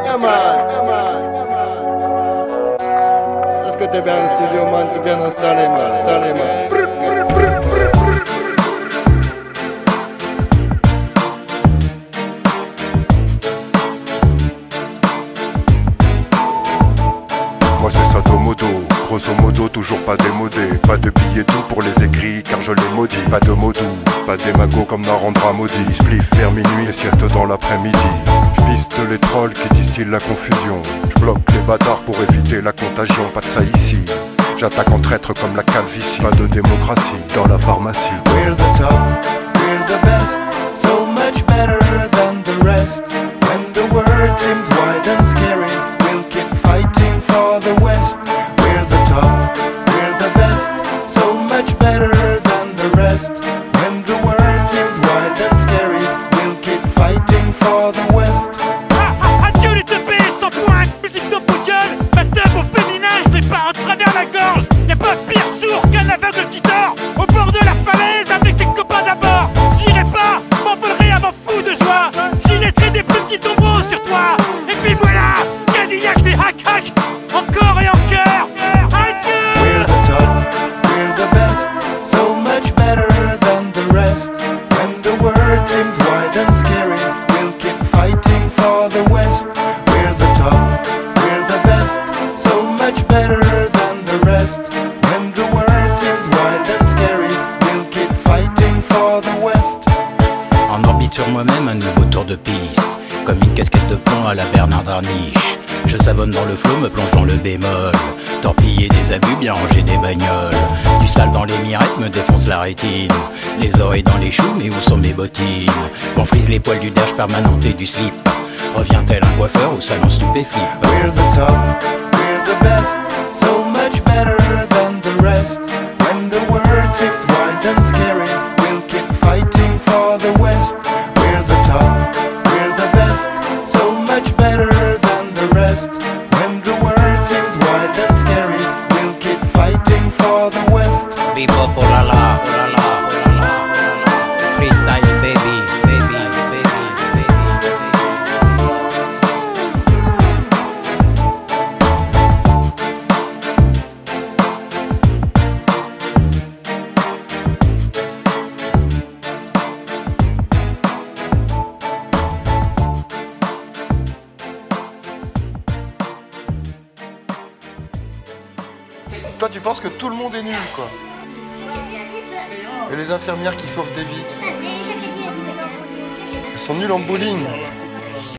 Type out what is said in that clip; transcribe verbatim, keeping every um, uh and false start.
Est-ce que t'es bien au studio, man? T'es bien installé, man? Installé, man. Moi c'est Sadomodo, grosso modo toujours pas démodé. Pas de billets doux pour les aigris car je les maudis. Pas de mots doux, pas d'émago comme Narendra Modi. Spliff vers minuit et sieste dans l'après-midi. J'piste les trolls qui distillent la confusion. J'bloque les bâtards pour éviter la contagion. Pas de ça ici, j'attaque en traître comme la calvitie. Pas de démocratie dans la pharmacie. We're the top, we're the best, so much better than the rest. When the world seems wide and scary, we'll keep fighting for the West. We're the top, we're the best, so much better than the rest. When the world seems wide and scary, we'll keep fighting for the West. Ah, ah, adieu les teubés sans pointe, musique de vos gueules, ma teub au féminin, je l'ai pas à travers la gorge. Y'a pas pire sourd qu'un aveugle qui dort au bord de la falaise avec ses copains d'abord. J'irai pas, m'envolerai à m'en fou de joie. J'y laisserai des plumes qui tomberont sur toi. Et puis voilà, Cadillac, je vais hack hack, encore et encore. Adieu. We're the top, we're the best, so much better than the rest. When the world seems wide and scary, we'll keep fighting for the West. We're the top, we're the best, so much better than the rest. When the world seems wide and scary, we'll keep fighting for the West. En orbite sur moi-même, un nouveau tour de piste, comme une casquette de plomb à la Bernard Darniche. Je savonne dans le flot, me plonge dans le bémol. Torpiller des abus, bien ranger des bagnoles. Du sale dans les mirettes me défonce la rétine. Les oreilles dans les choux, mais où sont mes bottines? On frise les poils du dash permanente et du slip. Revient-elle un coiffeur ou salon stupéflip? We're the top, we're the best, so much better than the rest. When the world seems wide and scary, we'll keep fighting for the West. We're the top, we're the best, so much better than the rest. When the world seems wide and scary, we'll keep fighting for the West. Bebop, oh la la, oh la la, oh la la, oh la la. Freestyle baby, baby, baby, baby, baby. Toi, tu penses que tout le monde est nul, quoi. Et les infirmières qui sauvent des vies, elles sont nulles en bowling.